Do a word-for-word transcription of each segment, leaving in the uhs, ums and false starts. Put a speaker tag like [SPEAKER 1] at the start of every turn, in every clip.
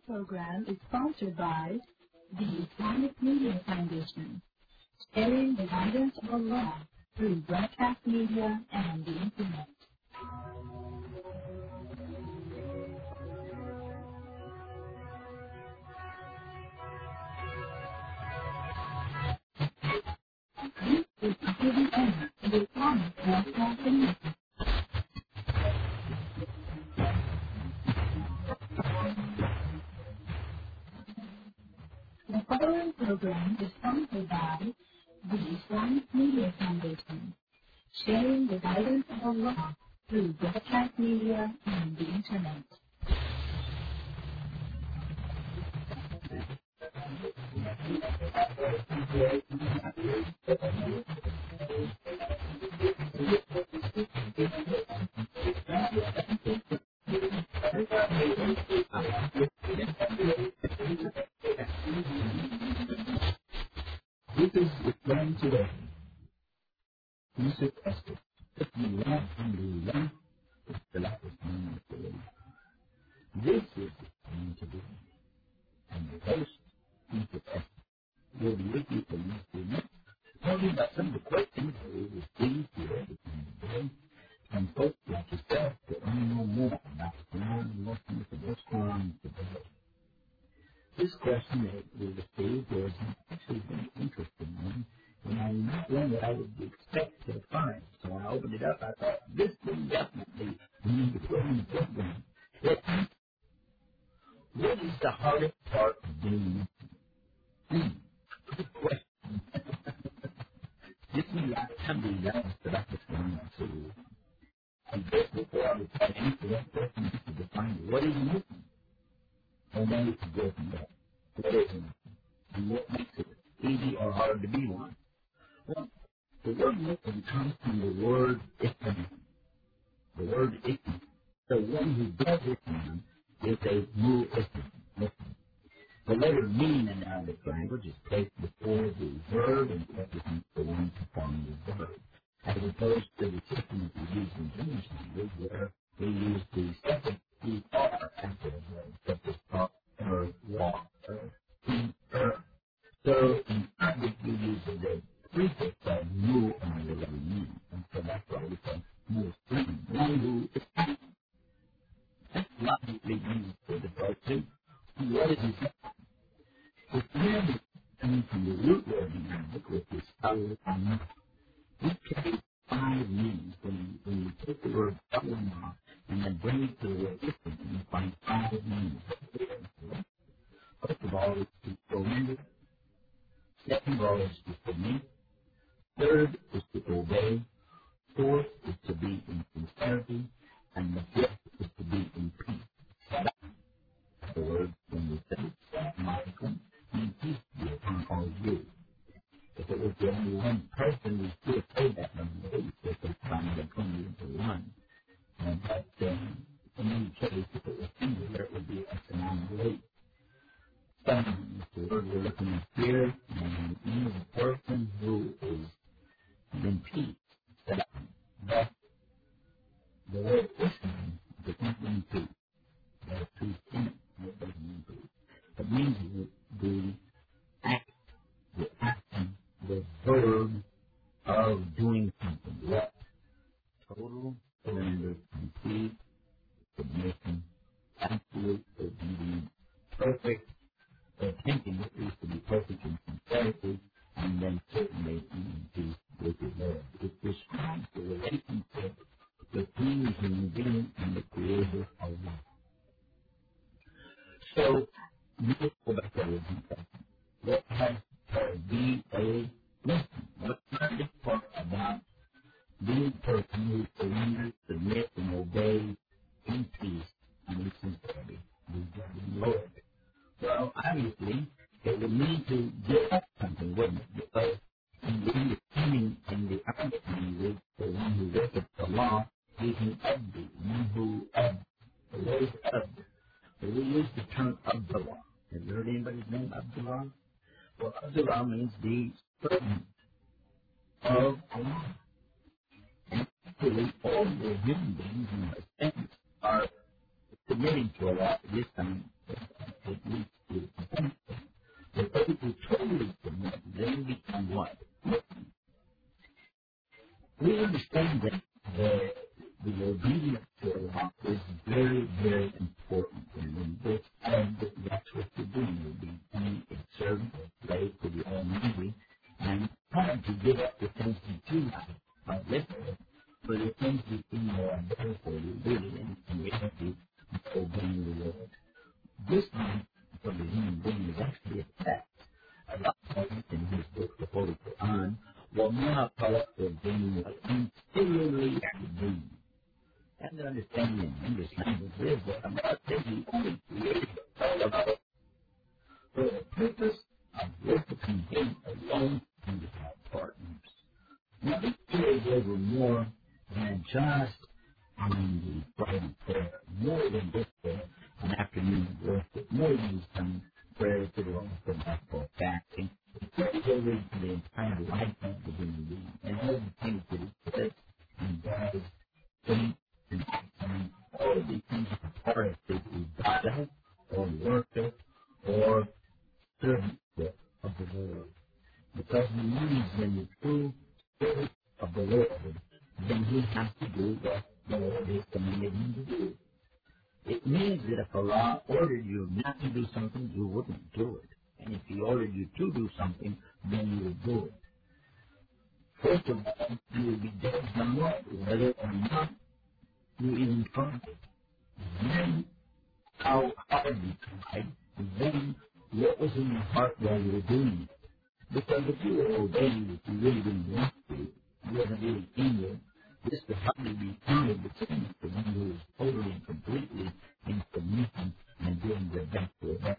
[SPEAKER 1] program is sponsored by the Islamic Media Foundation, sharing the guidance of Allah through broadcast media and the Internet. This is giving honor to the Islamic Broadcasting. The following program is sponsored by the Islamic Media Foundation, sharing the guidance of Allah through broadcast media and the Internet.
[SPEAKER 2] This is Islam today. Yusuf Esther. Bismillah, alhamdulillah, Istilah Islam today. This is Islam today. And the host, Yusuf Esther, will be with you for the next few minutes, talking about some of the questions that we received here at the today from folks like yourself that want to know more about Islam and looking for what's going on today. This question that we received was actually very interesting one, and not one that I would expect to find. So when I opened it up, I thought, this thing definitely need to put in the program. What, what is the hardest part of doing this? Hmm. Good question. This is the time to be honest that I was going to. And just before I would answer that question, just to define what is missing. And then we can go from there. What is it? And what makes it easy or hard to be one? Well, the word missing comes from the word ism. The word ism. So one who does ism is a mu ism. The letter mean in Arabic language is placed before the verb and represents the one performing the verb, as opposed to the system that we use in English language where we use the second er after the verb, such as talk, or walk, or eat, or. So in Arabic we use the prefix of mu and the letter mean, and so that's why we say mu ism. One who is that's logically used for the verb too. What is it? The command is coming from the root word in Arabic, which is al-amah. We carry five meanings when, when you take the word al-amah and then bring it to the word ism, and you find five meanings. First of all, it's to surrender. Second of all, is to submit. Third is to obey. Fourth is to be in sincerity. And the fifth is to be in peace. That's the word when we say Salaam and peace be upon all you. If it was the only one person, we still say that number eight, if they find the twenty into one. And but um, in any case, if it was singular, it would be a Salaam eight. Salaam is the word we're looking at here, and it means a person who is in peace. Salaam. But the word Islam does not mean peace. There are two things that doesn't mean peace. It means the, the act, the action, the verb of doing something. What? Total surrender, complete submission, absolute obedience, perfect attention, which is to be perfect in sincerity, and then certainly in peace with the Lord. It describes the relationship between the human being and the Creator of life. So, let's go back to the question. What has to be a lesson? What's the part about being a person who surrenders, submits, and obeys in peace and in sincerity with the Lord? Well, obviously, it would mean to give up something, wouldn't it? Because in the understanding in the Arabic language, the one who worships Allah is an abdi, one who abd. The word is abd. So we use the term Abdullah. Have you heard anybody's name Abdullah? Well, Abdullah means the servant of Allah. And actually, all the human beings in a sense are submitting to Allah at this time. It in this and that's what you're doing. You're being a servant, a slave to the Almighty, and trying to give up the things that you like, not literally, but the things that you know are better for you, really, and in reality, obeying the Lord. This one, for the human being, is actually a test. A lot of times in his book, the Holy Quran, will not call it the being like continually being. And the understanding in English language is that I'm not thinking only created for the purpose of worshiping Him alone and without partners. Now, this carries over more than just on the Friday prayer, more than just uh, an afternoon of worship, more than some prayers that are also for fasting. It carries over into the entire life of the human being, and all the things that it says and does, thinks, and acts, all of these things are part of the ibadah, or worship, or servantship of the Lord. Because he means when the true spirit of the Lord, then he has to do what the Lord has commanded him to do. It means that if Allah ordered you not to do something, you wouldn't do it. And if He ordered you to do something, then you would do it. First of all, you would be judged on what, whether or not you even tried. Then how hard you tried, and then what was in your heart while you were doing it. Because if you were obeying what you really didn't want to, you wasn't really in it, this would hardly be counted the same for one who is totally and completely in submission and doing their best to obey.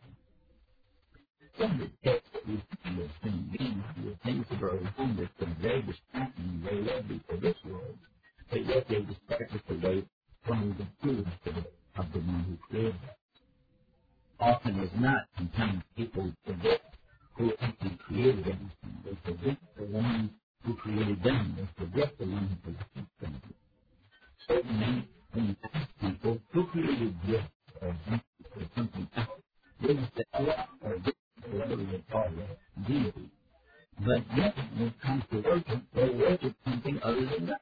[SPEAKER 2] Some of the texts that we see as human beings are things that are around us and very distracting and very lovely for this world, but yet they distract us away from the truth of the one who created us. Often as not, sometimes people forget who actually created them. They forget the one who created them. They forget the one who created them. Certainly, when you ask people who created this or that or something else, they will say, Allah or this or whatever they call it, deity. But yet, when it comes to worship, they worship something other than that.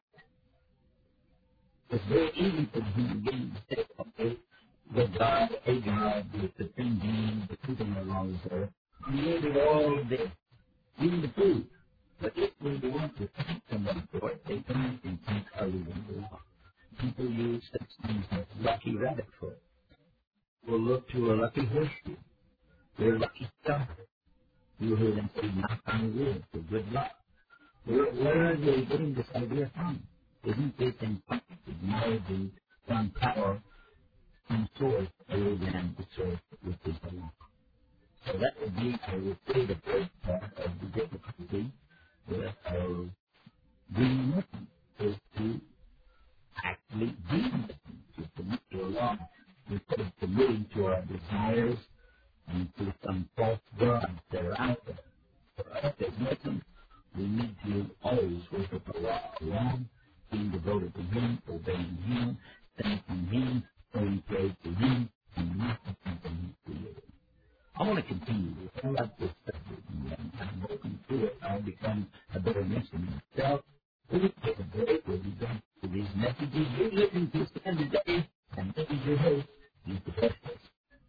[SPEAKER 2] It's very easy for the human being to say, okay, the God, a God, the supreme being, the truth and the law is there, created all of this, even the food. But if we want to thank somebody for it, they don't think other than the law. People use such things as lucky rabbit foot. We'll look to a lucky horseshoe. They're lucky stuff. You hear them say, knock on wood for good luck. Where, where are they getting this idea from? Isn't this in fact acknowledging some power, some source other than the source which is the law? So that would be, I would say, the first part of the difficulty with our being Muslim, is to actually be Muslim, to submit to Allah, instead of submitting to our desires and to some false gods that are out there. For us as Muslims, we need to always worship Allah alone, being devoted to Him, obeying Him, thanking Him, praying praise to Him, and not to something He created. I want to continue this. I like this subject, and I'm looking through it. I'll become a better Muslim myself. Please take a break. We'll be back to these messages you're listening to spend the day, and this is your host, Mister Festus.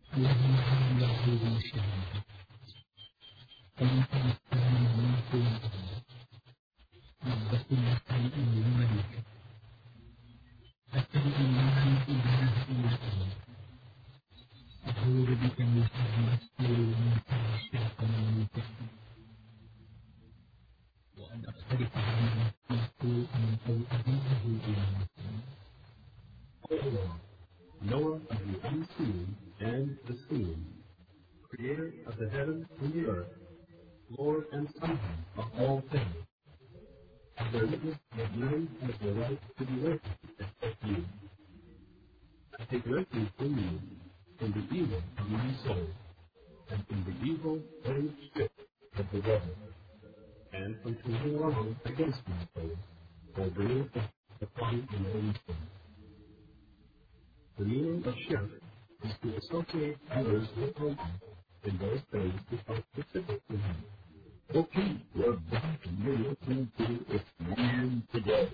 [SPEAKER 2] أعوذ بك من شر نفسي ومن شر الشيطان وأن أختلف عن نفسي أو أبيه إلى مسلم.
[SPEAKER 3] Allah, knower of the unseen and the seen, creator of the heaven and the earth, Lord and Sovereign of all things. Of their witness that none has the right to be worshipped except you. I take refuge in you, from the evil of my soul, and from the evil and strict of the devil, and from committing wrong against my soul, or bringing upon my own sin. The meaning of shirk is to associate others with Allah in those things which are specific to Him.
[SPEAKER 2] Okay, we're back and you're listening to Islam Today.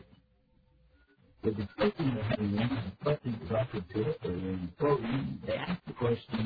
[SPEAKER 2] With the person who having one of the questions offered to us earlier in the program, they asked the question,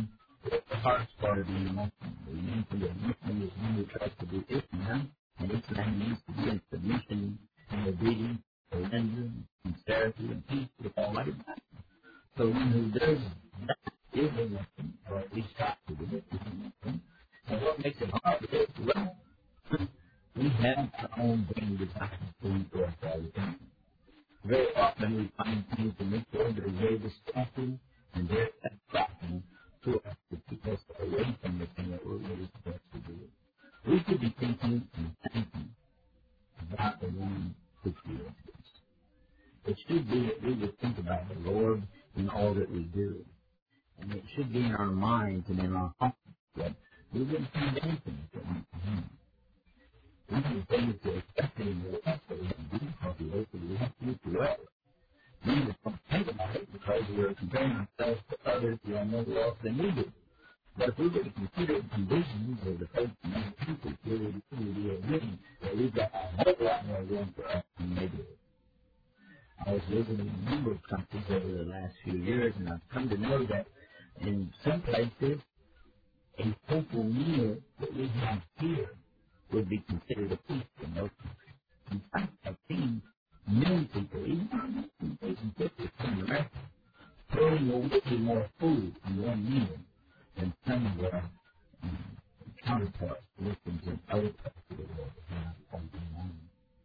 [SPEAKER 2] the heart part of the emotion. The emotion, the emotion is when we try to do Islam, and Islam needs to be in submission and obedience, surrender, sincerity, and peace with Almighty God. So when who does that is a Muslim, or at least tries to do it, is a Muslim. And what makes it hard is, well, we have our own brain desires to enforce all the time. Very often we find things in this world that are very distracting and very attractive to us to keep us away from the thing that we're really supposed to do. We should be thinking and thinking about the one who created us. It should be that we would think about the Lord in all that we do. And it should be in our minds and in our hearts that we wouldn't find anything that went to Him. One of the things that especially in the West that we have to do population, we have to do forever. Many of us don't think about it because we're comparing ourselves to others who are no worse than we do. But if we were to consider the conditions of the folks in other countries, we would be admitting that we've got a whole lot more room for us than they do. I was visiting a number of countries over the last few years, and I've come to know that in some places, a simple meal that we have here would be considered a feast in those countries. In fact, I've seen many people, even in places in America, throwing away more food in one meal than some of their um, counterparts, Muslims in other parts of the world have on their own.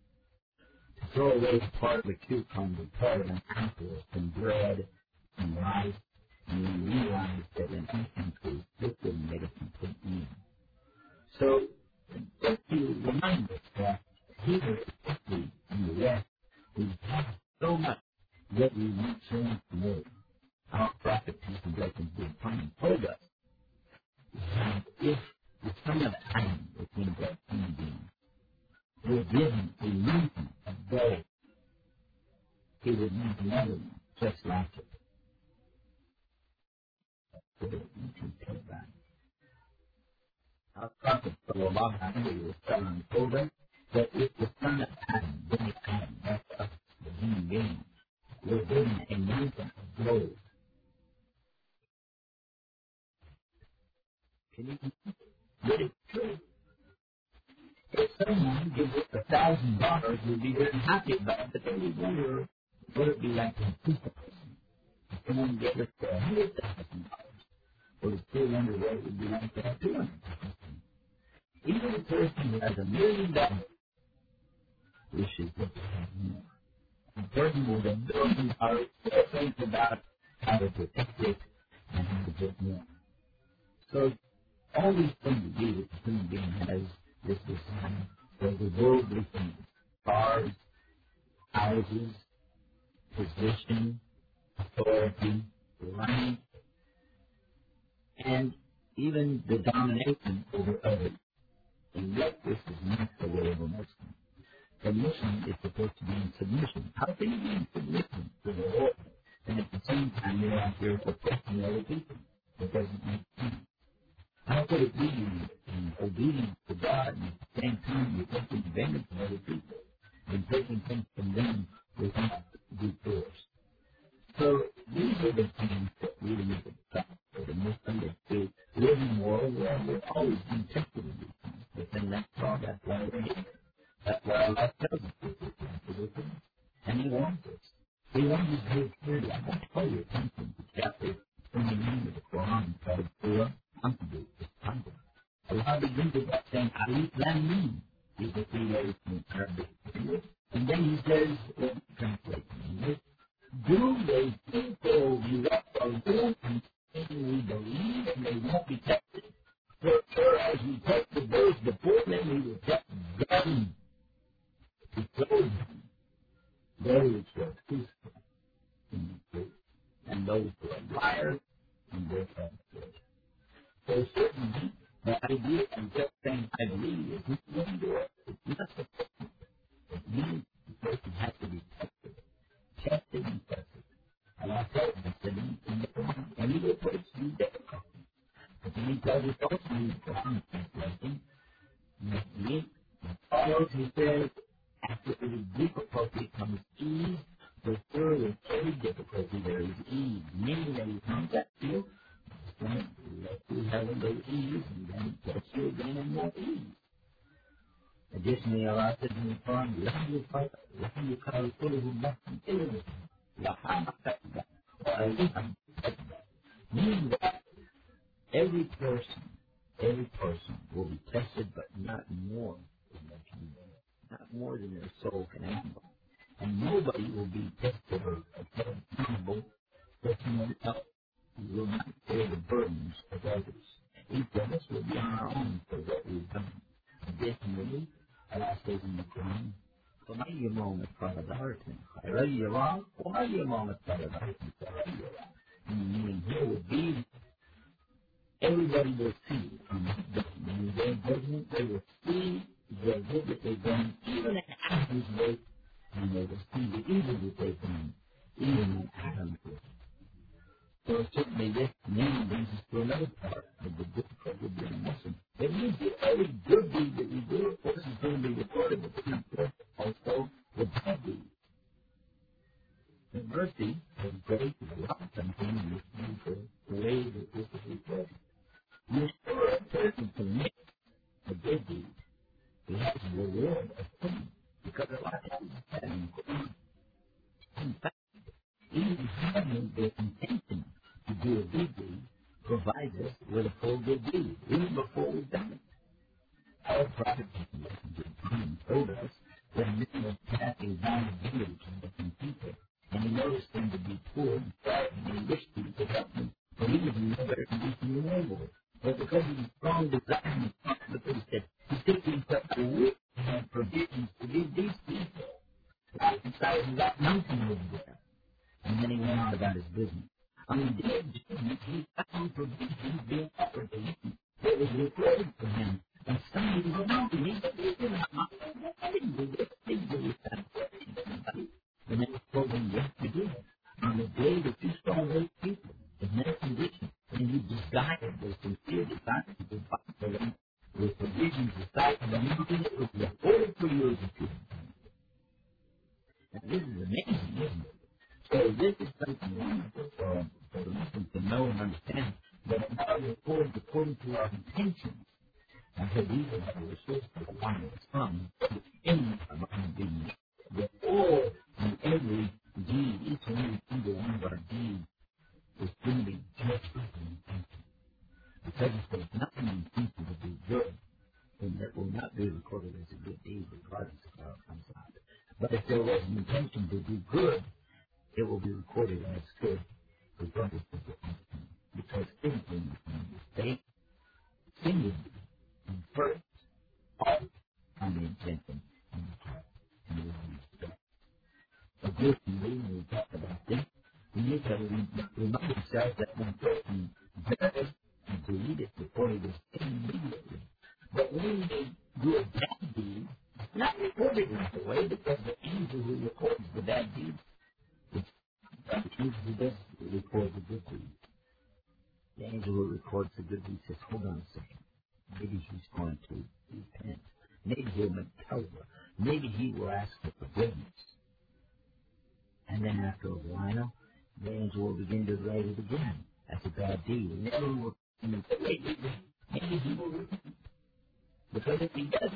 [SPEAKER 2] To throw away part of a cucumber, part of an apple, some bread, some rice, and you realize that in some countries, this wouldn't make a complete meal. So, just to remind us that here, especially in the West, we have so much that we want so much more. Our prophet, peace and blessings be upon him, told us that if the son of Adam, which means that human being, were given a mountain of gold, he would need another one just like it. So that you can take that. Our prophet, sallallahu alayhi wa sallam, told us that if the son of Adam, then Adam, that's us, the human beings, were given a mountain of gold, can you get it true? If someone gives us a thousand dollars, we'd be very happy about it, but then we wonder, would it be like in two thousand? If someone gave us a hundred thousand dollars, would it still wonder what it would be like to have two hundred thousand? Even a person who has a million dollars wishes that they had more. A person with a billion dollars still thinks about how to protect it and how to get more. So all these things to do with the human being has this desire for the worldly things, cars, houses, position, authority, rank, and even the domination over others. And yet this is not the way of a Muslim. The Muslim is supposed to be in submission. How can you be in submission to the Lord and at the same time you're out here oppressing other people? It doesn't make sense. How could it be in, in obedience to God and at the same time you're taking advantage of other people and taking things from them without due course? So these are the things that really make it tough for the Muslim to live in a world where we're always being tested in these things. But then that's all, that's why we're here. That's why Allah tells us this is possible. And He wants us. He wants us to live freely. I want to call your attention to chapter twenty-nine of the Quran called Surah Anbiya. Allah begins with that saying, Alif Lam Mim. These are three letters from Arabic. And then He says, let me translate in English. Do they people you up a little and we believe and they won't be tested? For as we tested those before them, we will test them to close them. Those who are truthful in the truth, and those who are liars in their falsehood. So certainly, the idea of just saying, I believe, is not going to work. It's not sufficient. It means the person has to be tested. Tested and tested. Allah tells us that in the Quran, and He will put it through difficulty. But then He tells us also in the Quran, translation, and follows, He says, after every difficulty comes ease, for sure with every difficulty there is ease. Meaning that He comes at you, let you heaven go ease, and then touch you again in more ease. Additionally, Allah said in the Quran, لَهُ يُقَالُ كُلُّهُ نَفْسٍ إِلَّا لَهَا مَكْتَسَبَتْ. Meaning that every person, every person will be tested, but not more than they can do, not more than their soul can handle. And nobody will be tested or accountable for someone else who will not bear the burdens of others. Each of us will be on our own for what we've done. Additionally, Allah says in the Quran, فَمَنْ يَمَوْمَ فَرَدَ هَرْتٍ خَيْرًا يَرَى وَمَنْ يَمَوْمَ فَرَدَ هَرْتٍ خَيْرًا. Meaning here would be, everybody will see on this day, in their judgment, they will see the good that they've done, even in Adam's way, and they will see the evil that they've done, even in Adam's way. So certainly this now brings us to another part of the difficulty of being a Muslim. That means that every good deed that we do, of course, is going to be recorded, but also the bad deed. The mercy is great, is not something in this beautiful way that this is recorded. You sure a person commits a good deed, he has a reward of sin, because a lot of times that in in fact, even having the intention to do a good deed provides us with a full good deed, even before we've done it. Our Prophet told us that a man was passing down the village of different people, and he noticed them to be poor and frightened, and he wished he could help them, but he was in no better condition than they were. But because of his strong desire and responsibility, he said, he took himself to work and had provisions to give these people. Right inside of that mountain over there. And then he went on about his business. On the day of judgment, he found provisions being offered to him that was recorded for him. And somebody was out and he said, I didn't do this. I didn't do this. And they told him, yes, you did. On the day that you saw those people in their condition, and you desired those sincere desires to fight for them with provisions aside from the mountain that was recorded for you as a people. And this is amazing, isn't it? So this is something wonderful for, for the Muslims to know and understand that God records according to our intentions. And so these are the resources of the one of the Son, in our mind being that all and every deed, each and every single one of our deeds, is going to be judged with an intention. Because if there's nothing intention to be good, then that will not be recorded as a good deed, regardless of how it comes out. But if there was an intention to do good, it will be recorded as good, regardless of the intention. Because anything is a mistake, sin is first, all on the intention and the heart, and the mistake. Additionally, when we talk about this, we need to remind ourselves that when a person does a deed, it's recorded as sin immediately. But when they do a bad deed, it's not recorded right away because the angel who records the bad deed, it's the angel who does record the good deed. The angel who records the good deed says, hold on a second. Maybe he's going to repent. Maybe he'll make tawbah. Maybe he will ask for forgiveness. And then after a while, the angel will begin to write it again as a bad deed. And then he will say, maybe, maybe he will repent. Because if he does,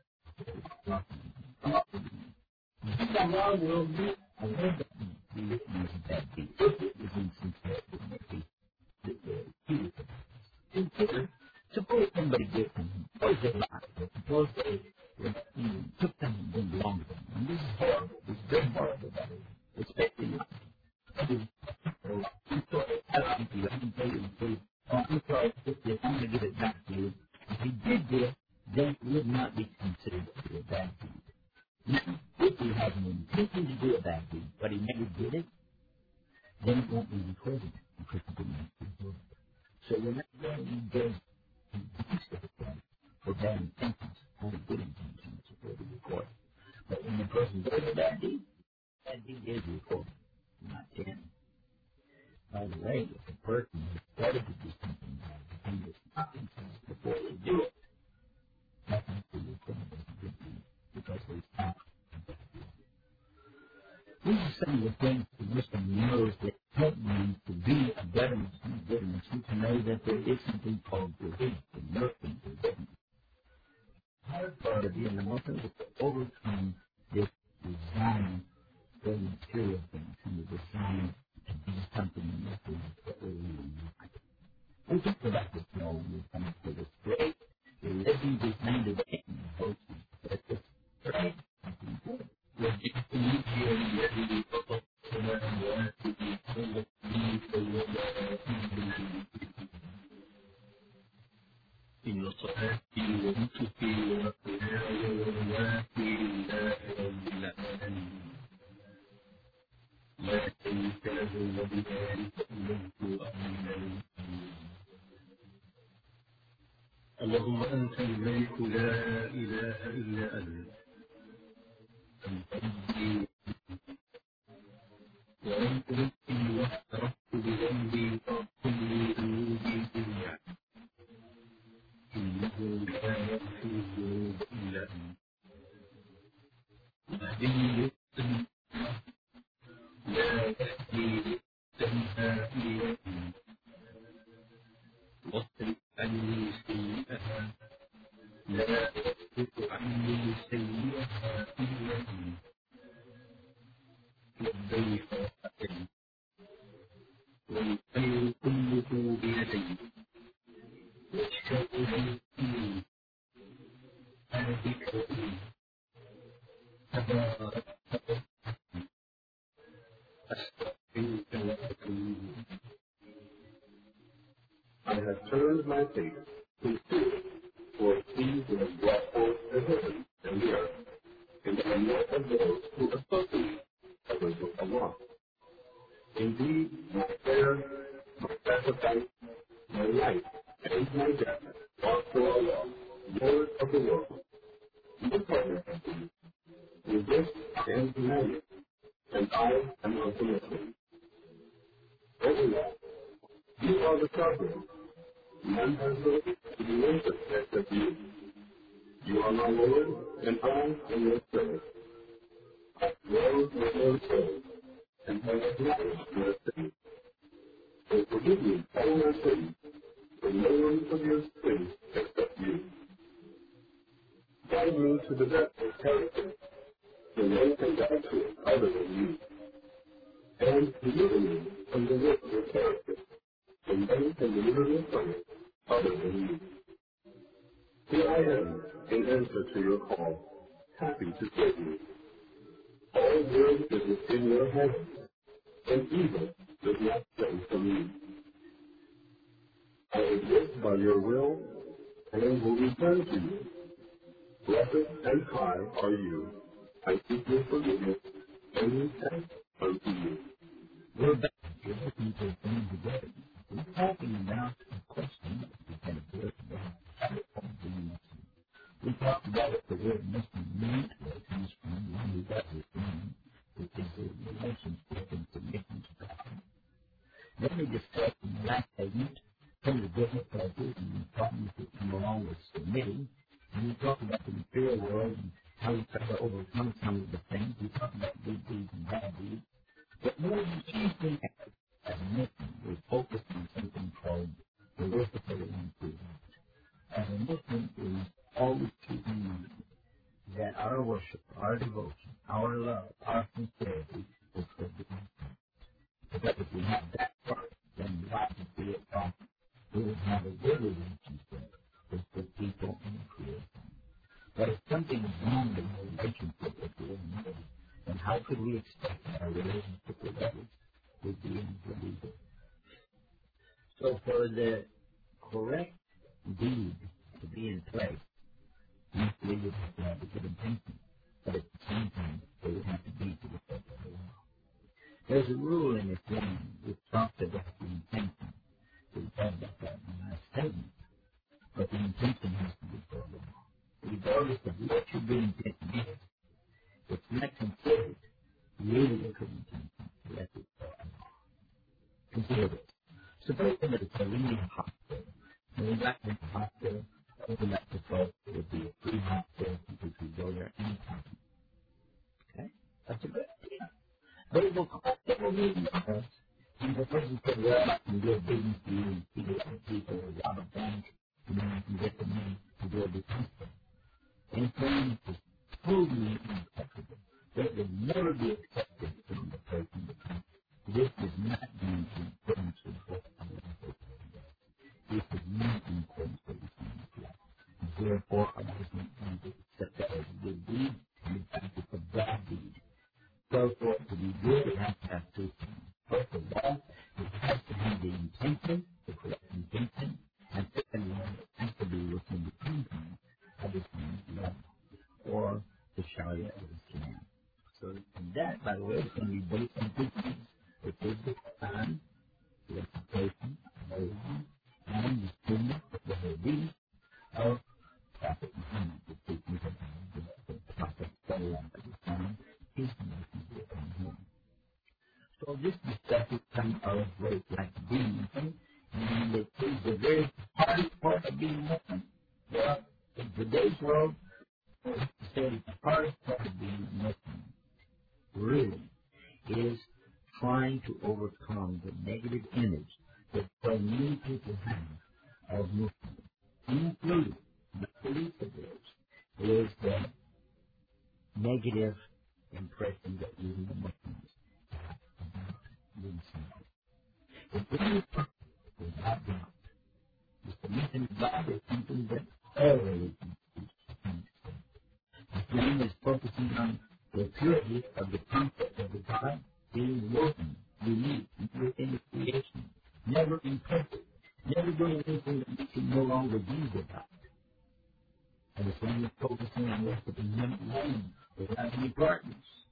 [SPEAKER 2] Allah will be aware that he is a bad deed. If it is insincere, maybe consider, suppose somebody did something, suppose they lied, suppose they um, took something that belonged to them. And this is horrible, this is very horrible, especially not. So, I'm sorry, I don't think you, I can tell you and say, oh, I'm sorry, I'm going to give it back to you. If he did this, then it would not be considered to be a bad deed. Now, if he has an intention to do a bad deed, but he never did it, then it won't be recorded because he didn't actually do it. So we're not going to get for bad intentions, only good intentions will be recorded. But when the person does a bad deed, bad deed is recorded, not ten. By the way, if a person has started to do something bad, and there's nothing before they do it, that's actually recorded as a good deed, because they stop. These are some of the things the Muslim knows that help me to be a better Muslim. forgiveness, you can know that there is something called forgiveness, and nothing forgiveness. The hard part of being a Muslim is to overcome this design for material things and the design to be something in nothing that we're really not. We talked about this you know, when we come to this great religion designed to be in but it's great something good. We're just to meet here and get really focused on where we are to be able to be for your in los hogares y muchos que la primera y la اللهم أنت الملك لا إله إلا أنت أنت وأنت ربي واعترفت بذنبي فاغفر لي ذنوبي جميعا إنه لا يغفر الذنوب إلا أنت واهدني للسبيل لا تهدي للسماء إلا أنت واصرف عني سيئها لا تصرف عني سيئها إلا أنت لبيك وسعديك والخير كله بيديك والشر فيه أنا بك وفيه تبارك أستغفرك وأتوب I have turned my face to see, for he who has brought forth the heaven and the earth, and I am not of those who associate others with Allah. Indeed, my prayer, my sacrifice, my life, and my death are for Allah, Lord of the world. No partner can be. With this I am commanded, and I am of the Muslims. O Allah, you are the sovereign. None has the to be interested of you. You are my Lord, and I am your servant. I dwell with your soul, and I acknowledge your sins. So forgive me all my sins, for no one forgives sins except you. Guide me to the best of character, for no can guide to it other than you. And deliver me from the worst of character, and none can deliver me from it other than you. Here I am, in answer to your call, happy to serve you. All good is within your hands, and evil does not come from you. I exist by your will, and will return to you. Blessed and high are you. I seek your forgiveness, and repent unto you. We're back to looking for things together. We're talking about a question that we can address about we talked about what the word Muslim means, where it comes from, when we got this name, which is the relationship and submission to God. Then we discussed in the last segment some of the difficulties and the problems that come along with submitting. And we talked about the material world and how we try to overcome some of the things. We talked about good deeds and bad deeds. But more than anything else, as a Muslim, we focused on something called the worship of the one true God. As a Muslim, we always keep in mind that our worship, our devotion, our love, our sincerity is for the God. Because if we have that part, then logically it comes. We will have a good relationship with the people in the creation. But if something is wrong in our relationship with the Almighty, then how could we expect that our relationship with others would be any good either? So for the correct deed to be in place, we would have to have a good intention, but at the same time, they would have to be to the purpose of the law. There's a rule in Islam which talks about the intention. We talked about that in the last statement, but the intention has to be for the law. Regardless of what your good intention is, it's not considered really a good intention unless it's for the law. Consider this. Suppose that it's a really hospital. When we got to the hospital, open up the folks, it would be a free hospital because we go there anytime. Okay? That's a good idea. But it will cost several million dollars to And the person said, well, I can do a business deal and figure out people or rob a bank, and then I can get the money to build the company. And friends is totally unacceptable. That would never be accepted from the person that comes. This is not going to influence the book of the book. This is not in accordance with the Islamic law. And therefore, I wasn't going to accept that as a good deed, and in fact, it's a bad deed. So for it to be good, it has to have two things. First of all, it has to have the intention, the correct intention, and secondly, it has to be within the confines of Islamic law, or the Sharia of Islam. So, and that, by the way, is going to be based on two things. The physical time, the reputation, the law, and the sunnah, the hadith of Prophet Muhammad, the teachings of the Prophet Sallallahu Alaihi Wasallam, his message upon him. So this discussion comes out of words like being Muslim, and it is the very hardest part of being Muslim. Well, in today's world, I have to say the hardest part of being Muslim really is trying to overcome the negative image that so many people have of Muslims, including the police of theirs, is the negative impression that even the Muslims have about themselves. The only purpose, without doubt, is to mention God is something that all religions teach. Islam is focusing on the purity of the concept of the God being working, unique, within the creation, never imperfect, never doing anything that makes him no longer be the God. And Islam is focusing on worshiping him alone, without any partners.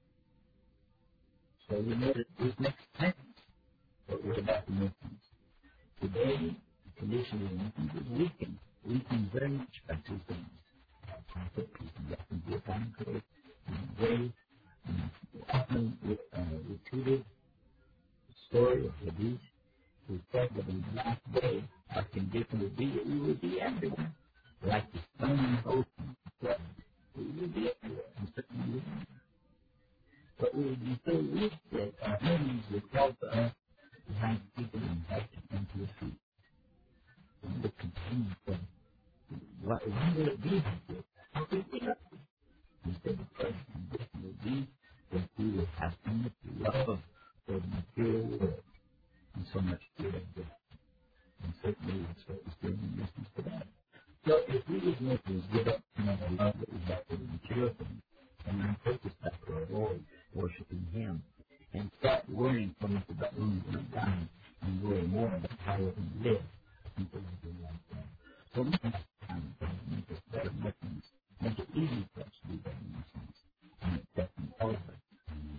[SPEAKER 2] So we know that this makes sense, but what about the Muslims? Today, the condition of the Muslims is weakened, weakened very much by two things. Our prophet, peace and blessings be upon him, and very often uh, repeated story of Hadith, who said that in the last day, our condition would be that we would be everywhere, like the sun and the ocean. So we would be everywhere, and certainly we would. But we would be so weak that our enemies would call to us to have people invited into the feet. And would continue to, why would it be like this? How could it be like this? Instead, the first condition would be that we would have so much love for the material world and so much fear of death. And certainly that's what we're doing in Muslims today. So if we as Muslims give up some of the love that we have for the material things and then focus back to our Lord, worshiping him, and start worrying so much about when we're going to die and worry more about how we're going to live, people will do like that. So we have time to make us better Muslims, make it easy for us to be better Muslims, and accept all of us.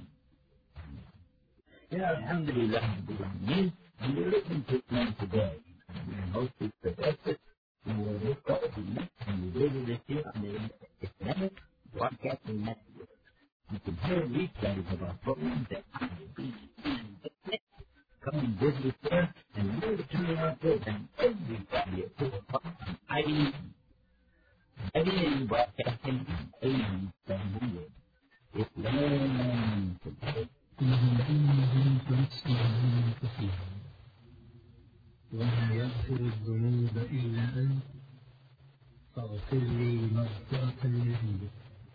[SPEAKER 2] Yeah, alhamdulillah, alhamdulillah. And we're listening to Islam today. We're mostly professors, and we're this called the next, and we did this here on the Islamic Broadcasting Network. You can hear replays of our programs at I B N dot net. Come and visit us there, and we're returning our program every Friday at four o'clock on I B N. I B N Broadcasting on A M seven hundred. Islam today.
[SPEAKER 4] ولا يغفر الذنوب إلا أنت فاغفر لي مغفرة من عندك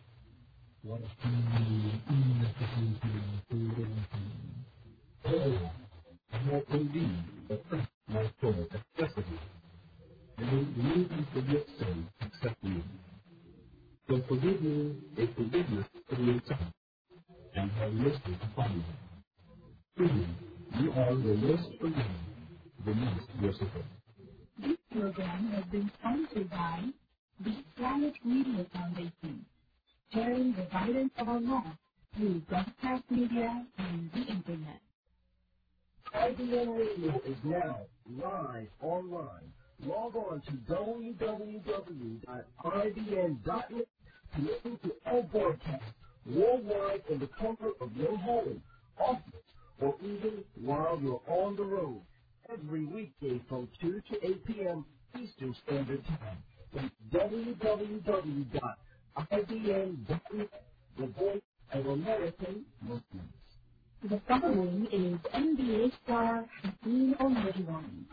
[SPEAKER 4] وارحمني إنك أنت الغفور الرحيم.
[SPEAKER 3] More indeed, but first, my soul excessively, and in you and forget sin except you. So forgive me a forgiveness for your time, and have mercy upon me. Truly, you are the most forgiving, the most merciful.
[SPEAKER 1] This program has been sponsored by the Islamic Media Foundation, sharing the guidance of Allah through broadcast media and the Internet.
[SPEAKER 5] I B N Radio is now live online. Log on to w w w dot I B N dot net to listen to all broadcasts worldwide in the comfort of your home, office, or even while you're on the road. Every weekday from two to eight p.m. Eastern Standard Time. That's w w w dot I B N dot net, the voice of American Muslims.
[SPEAKER 1] The following is N B A star Hakeem Olajuwon.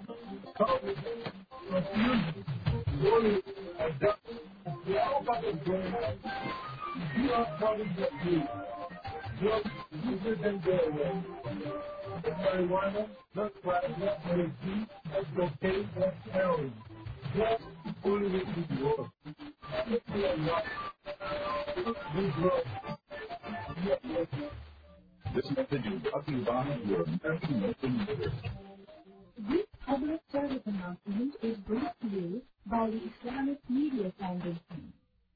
[SPEAKER 5] You are probably get you. Drugs, user than go marijuana, drug crack, that's L S D, that's cocaine, that's heroin. Drugs, only with the world.
[SPEAKER 2] This message is brought to you by your American Muslim University.
[SPEAKER 1] This public service announcement is brought to you by the Islamic Media Foundation.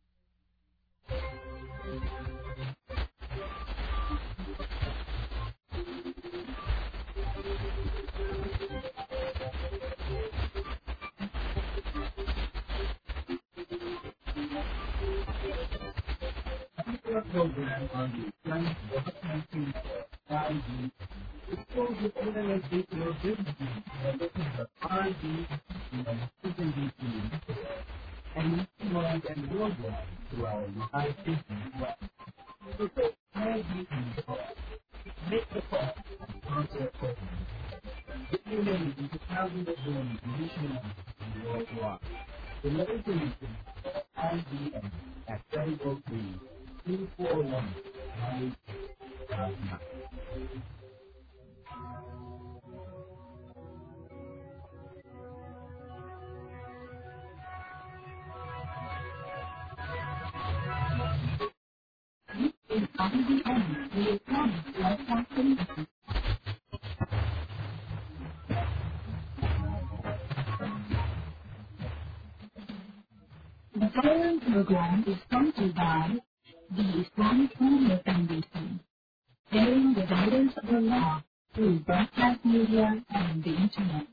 [SPEAKER 2] Program on the Islamic Broadcasting five G. It shows the internet digital business and this is the five G and Susan D T and nationwide and worldwide through our live business web. So take five G and call. Make the call and contact program. If you need into thousands of doing nationwide and worldwide. The letter information I B M at seven oh three two four one nine five nine.
[SPEAKER 1] In I B M, the Islamic Broadcasting. The following program is sponsored by the Islamic Media Foundation, sharing the guidance of Allah through broadcast media and the Internet.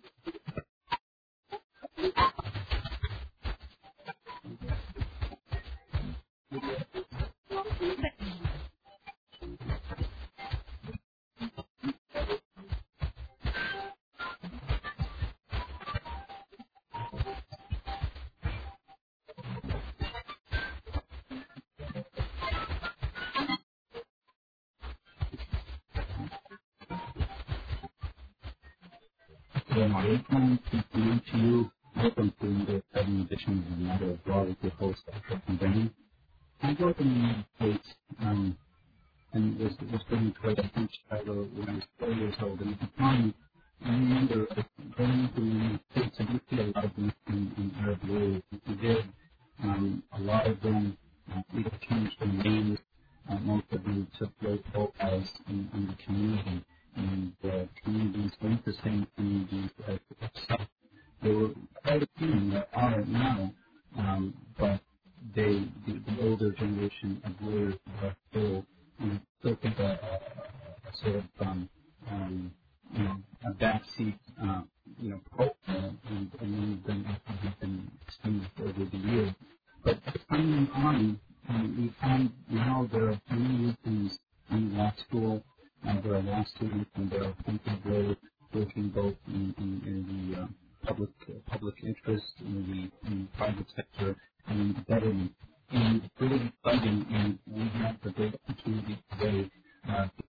[SPEAKER 2] Assalamu alaikum. Good to you. Welcome to the second edition of the Matter of Law with your host, Ashraf Benny. I grew up in the United States, um, and was was going to I think Chicago when I was four years old. And at the time, I remember going to the United States. I did see a lot of them in, in Arab lawyers. We did. Um, a lot of them uh, either changed their names. Uh, most of them took low profiles in, in the community. And the communities weren't the same communities as the There were quite a few that are now, um, but they, the, the older generation of lawyers are still, you know, still take a, a, a sort of, um, um, you know, a backseat, uh, you know, profile, and, and many of them have been extinguished over the years. But coming on, um, we find now there are many things in law school. Uh, there are law students and there are people there working both in, in, in the uh, public uh, public interest, in the, in the private sector, and in the government. And it's really exciting, and we have the great opportunity today uh, to